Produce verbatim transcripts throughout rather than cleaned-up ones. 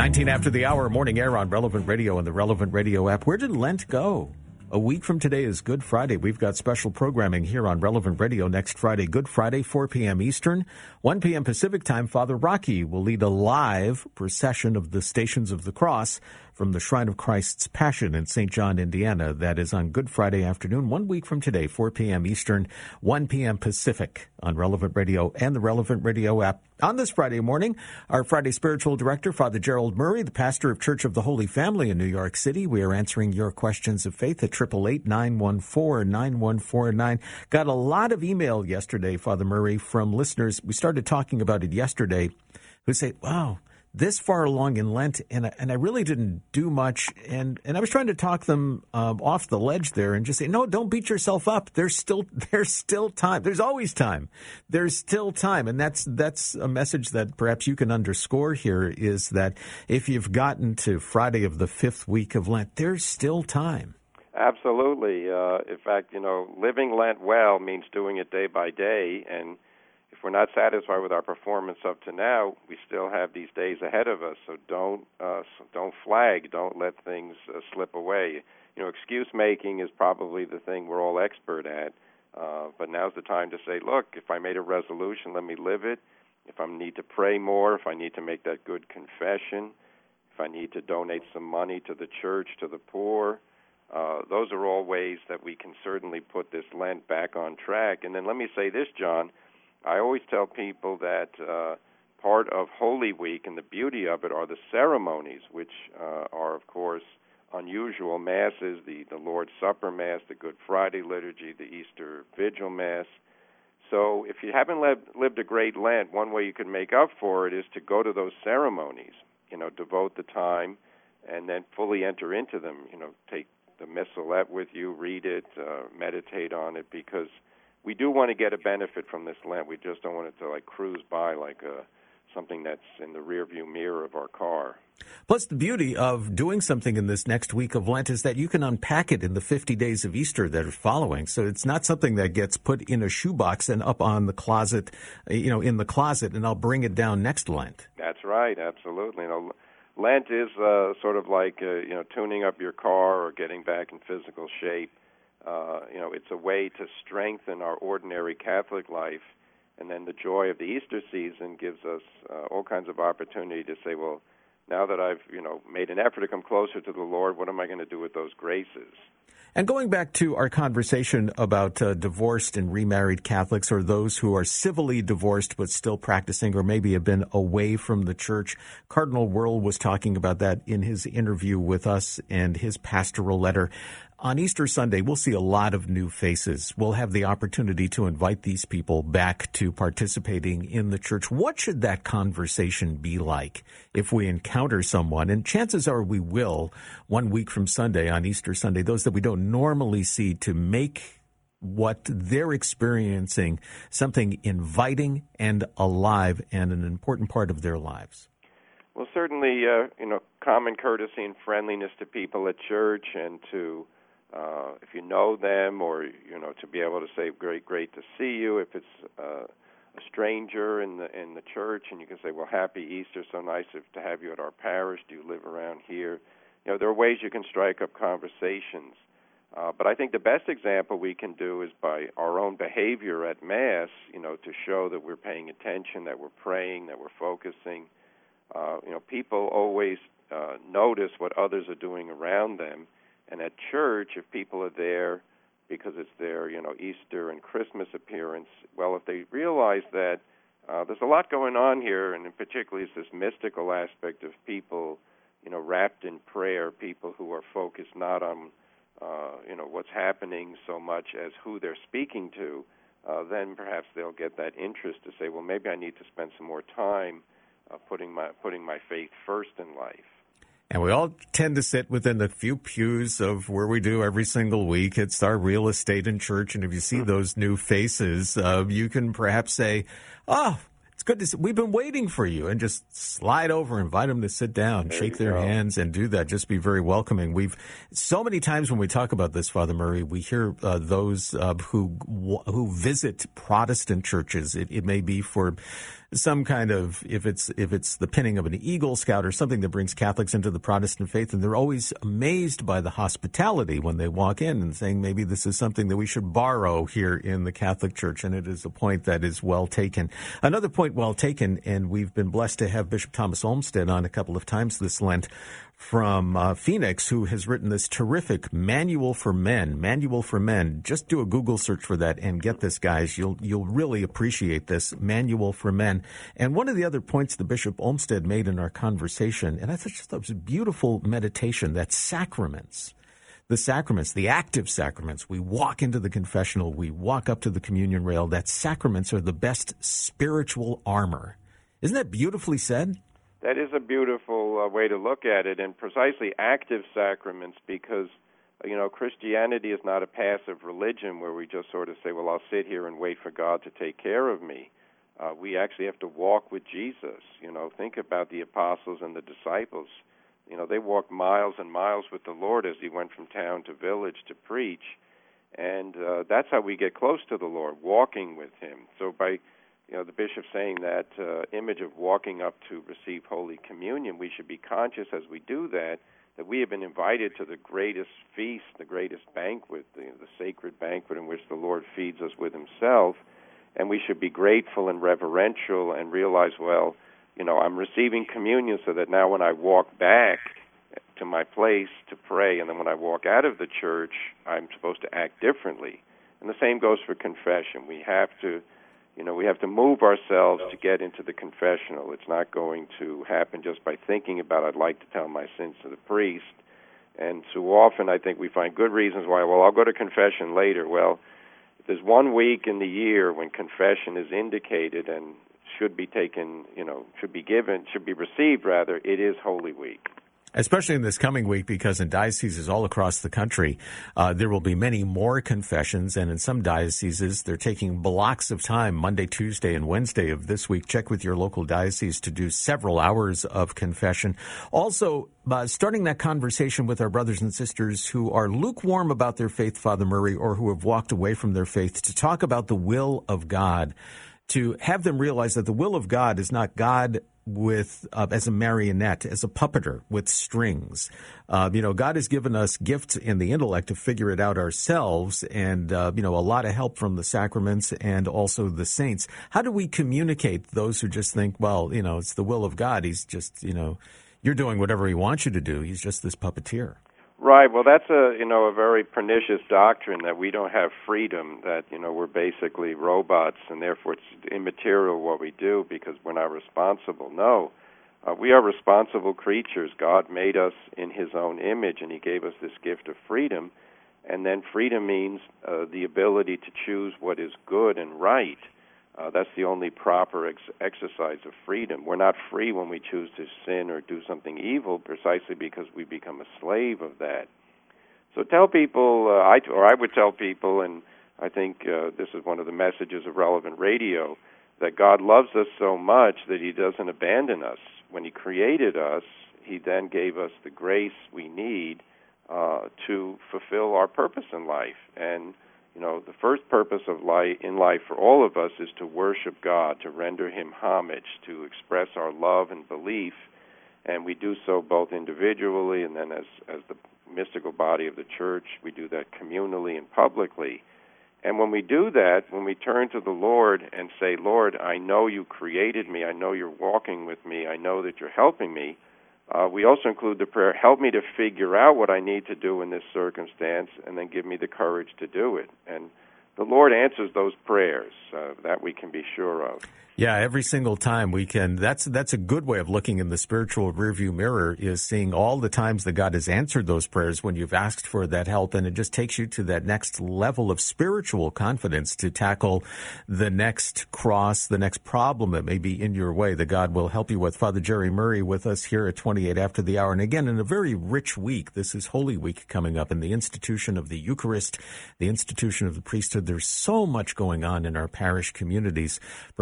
nineteen after the hour, morning air on Relevant Radio and the Relevant Radio app. Where did Lent go? A week from today is Good Friday. We've got special programming here on Relevant Radio next Friday, Good Friday, four p.m. Eastern, one p.m. Pacific time. Father Rocky will lead a live procession of the Stations of the Cross from the Shrine of Christ's Passion in Saint John, Indiana. That is on Good Friday afternoon, one week from today, four p.m. Eastern, one p.m. Pacific on Relevant Radio and the Relevant Radio app. On this Friday morning, our Friday Spiritual Director, Father Gerald Murray, the pastor of Church of the Holy Family in New York City. We are answering your questions of faith at eight eight eight, nine one four, nine one four nine. Got a lot of email yesterday, Father Murray, from listeners. We started talking about it yesterday, who say, wow, this far along in Lent, and I, and I really didn't do much. And, and I was trying to talk them um, off the ledge there and just say, no, don't beat yourself up. There's still there's still time. There's always time. There's still time. And that's that's a message that perhaps you can underscore here, is that if you've gotten to Friday of the fifth week of Lent, there's still time. Absolutely. Uh, in fact, you know, living Lent well means doing it day by day. And if we're not satisfied with our performance up to now, we still have these days ahead of us. So don't uh, don't flag. Don't let things uh, slip away. You know, excuse making is probably the thing we're all expert at. Uh, but now's the time to say, look, if I made a resolution, let me live it. If I need to pray more, if I need to make that good confession, if I need to donate some money to the church, to the poor, uh, those are all ways that we can certainly put this Lent back on track. And then let me say this, John. I always tell people that uh, part of Holy Week and the beauty of it are the ceremonies, which uh, are, of course, unusual masses, the, the Lord's Supper Mass, the Good Friday Liturgy, the Easter Vigil Mass. So if you haven't lived, lived a great Lent, one way you can make up for it is to go to those ceremonies, you know, devote the time, and then fully enter into them. You know, take the Missalette with you, read it, uh, meditate on it, because we do want to get a benefit from this Lent. We just don't want it to, like, cruise by like a, something that's in the rearview mirror of our car. Plus, the beauty of doing something in this next week of Lent is that you can unpack it in the fifty days of Easter that are following. So it's not something that gets put in a shoebox and up on the closet, you know, in the closet, and I'll bring it down next Lent. That's right, absolutely. You know, Lent is uh, sort of like, uh, you know, tuning up your car or getting back in physical shape. Uh, you know, it's a way to strengthen our ordinary Catholic life, and then the joy of the Easter season gives us uh, all kinds of opportunity to say, well, now that I've, you know, made an effort to come closer to the Lord, what am I going to do with those graces? And going back to our conversation about uh, divorced and remarried Catholics, or those who are civilly divorced but still practicing, or maybe have been away from the church, Cardinal Wuerl was talking about that in his interview with us and his pastoral letter. On Easter Sunday, we'll see a lot of new faces. We'll have the opportunity to invite these people back to participating in the church. What should that conversation be like if we encounter someone? And chances are we will, one week from Sunday, on Easter Sunday, those that we don't normally see, to make what they're experiencing something inviting and alive and an important part of their lives. Well, certainly, uh, you know, common courtesy and friendliness to people at church, and to Uh, if you know them, or, you know, to be able to say, great, great to see you. If it's uh, a stranger in the in the church, and you can say, well, happy Easter, so nice to have you at our parish. Do you live around here? You know, there are ways you can strike up conversations. Uh, but I think the best example we can do is by our own behavior at Mass, you know, to show that we're paying attention, that we're praying, that we're focusing. Uh, you know, people always uh, notice what others are doing around them. And at church, if people are there because it's their, you know, Easter and Christmas appearance, well, if they realize that uh, there's a lot going on here, and in particular it's this mystical aspect of people, you know, wrapped in prayer, people who are focused not on, uh, you know, what's happening so much as who they're speaking to, uh, then perhaps they'll get that interest to say, well, maybe I need to spend some more time uh, putting my putting my faith first in life. And we all tend to sit within a few pews of where we do every single week. It's our real estate in church. And if you see those new faces, uh, you can perhaps say, oh, it's good to see. We've been waiting for you. And just slide over, invite them to sit down, there shake their go. hands, and do that. Just be very welcoming. We've so many times when we talk about this, Father Murray, we hear uh, those uh, who who visit Protestant churches. It, it may be for some kind of, if it's if it's the pinning of an Eagle Scout or something that brings Catholics into the Protestant faith, and they're always amazed by the hospitality when they walk in and saying maybe this is something that we should borrow here in the Catholic Church, and it is a point that is well taken. Another point well taken, and we've been blessed to have Bishop Thomas Olmsted on a couple of times this Lent, from uh, Phoenix, who has written this terrific Manual for Men. Manual for Men. Just do a Google search for that and get this, guys. You'll you'll really appreciate this Manual for Men. And one of the other points that Bishop Olmsted made in our conversation, and I thought just that was a beautiful meditation, that sacraments, the sacraments, the active sacraments. We walk into the confessional, we walk up to the communion rail. That sacraments are the best spiritual armor. Isn't that beautifully said? That is a beautiful uh, way to look at it, and precisely active sacraments, because, you know, Christianity is not a passive religion where we just sort of say, well, I'll sit here and wait for God to take care of me. Uh, we actually have to walk with Jesus. You know, think about the apostles and the disciples. You know, they walked miles and miles with the Lord as he went from town to village to preach, and uh, that's how we get close to the Lord, walking with him. So by You know, the bishop saying that uh, image of walking up to receive Holy Communion, we should be conscious as we do that, that we have been invited to the greatest feast, the greatest banquet, the, the sacred banquet in which the Lord feeds us with himself, and we should be grateful and reverential and realize, well, you know, I'm receiving communion so that now when I walk back to my place to pray, and then when I walk out of the church, I'm supposed to act differently. And the same goes for confession. We have to You know, we have to move ourselves to get into the confessional. It's not going to happen just by thinking about, I'd like to tell my sins to the priest. And too often I think we find good reasons why, well, I'll go to confession later. Well, if there's one week in the year when confession is indicated and should be taken, you know, should be given, should be received, rather, it is Holy Week. Especially in this coming week, because in dioceses all across the country, uh, there will be many more confessions, and in some dioceses, they're taking blocks of time, Monday, Tuesday, and Wednesday of this week. Check with your local diocese to do several hours of confession. Also, uh, starting that conversation with our brothers and sisters who are lukewarm about their faith, Father Murray, or who have walked away from their faith, to talk about the will of God, to have them realize that the will of God is not God with uh, as a marionette, as a puppeter with strings. Uh, you know, God has given us gifts in the intellect to figure it out ourselves, and, uh, you know, a lot of help from the sacraments and also the saints. How do we communicate those who just think, well, you know, it's the will of God. He's just, you know, you're doing whatever he wants you to do. He's just this puppeteer. Right. Well, that's a, you know, a very pernicious doctrine that we don't have freedom, that, you know, we're basically robots and therefore it's immaterial what we do because we're not responsible. No, uh, we are responsible creatures. God made us in his own image, and he gave us this gift of freedom. And then freedom means uh, the ability to choose what is good and right. Uh, that's the only proper ex- exercise of freedom. We're not free when we choose to sin or do something evil, precisely because we become a slave of that. So tell people, uh, I, or I would tell people, and I think uh, this is one of the messages of Relevant Radio, that God loves us so much that he doesn't abandon us. When he created us, he then gave us the grace we need uh, to fulfill our purpose in life. And you know, the first purpose of life in life for all of us is to worship God, to render him homage, to express our love and belief, and we do so both individually and then as, as the mystical body of the church. We do that communally and publicly. And when we do that, when we turn to the Lord and say, Lord, I know you created me, I know you're walking with me, I know that you're helping me, Uh, we also include the prayer, help me to figure out what I need to do in this circumstance, and then give me the courage to do it. And the Lord answers those prayers, uh, that we can be sure of. Yeah, every single time we can. That's that's a good way of looking in the spiritual rearview mirror, is seeing all the times that God has answered those prayers when you've asked for that help, and it just takes you to that next level of spiritual confidence to tackle the next cross, the next problem that may be in your way that God will help you with. Father Jerry Murray with us here at twenty-eight after the hour, and again in a very rich week. This is Holy Week coming up, in the institution of the Eucharist, the institution of the priesthood. There's so much going on in our parish communities. Perhaps you're having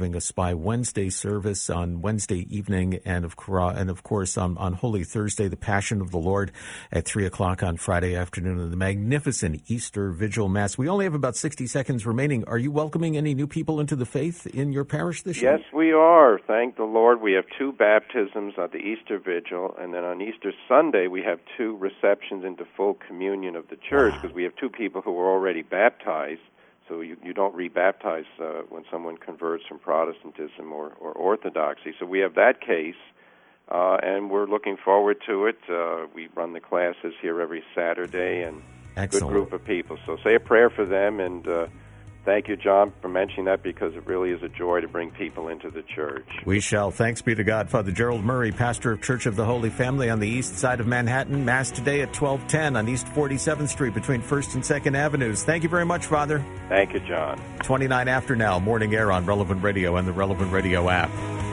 having a Spy Wednesday service on Wednesday evening, and of, and of course on, on Holy Thursday, the Passion of the Lord at three o'clock on Friday afternoon, and the magnificent Easter Vigil Mass. We only have about sixty seconds remaining. Are you welcoming any new people into the faith in your parish this year? Yes, we are. Thank the Lord. We have two baptisms at the Easter Vigil, and then on Easter Sunday we have two receptions into full communion of the church, because wow. we have two people who were already baptized. So you, you don't rebaptize uh, when someone converts from Protestantism or, or Orthodoxy. So we have that case, uh, and we're looking forward to it. Uh, we run the classes here every Saturday, and Excellent. Good group of people. So say a prayer for them, and uh, thank you, John, for mentioning that, because it really is a joy to bring people into the church. We shall. Thanks be to God. Father Gerald Murray, pastor of Church of the Holy Family on the east side of Manhattan. Mass today at twelve ten on East forty-seventh Street between first and second Avenues. Thank you very much, Father. Thank you, John. twenty-nine after now, Morning Air on Relevant Radio and the Relevant Radio app.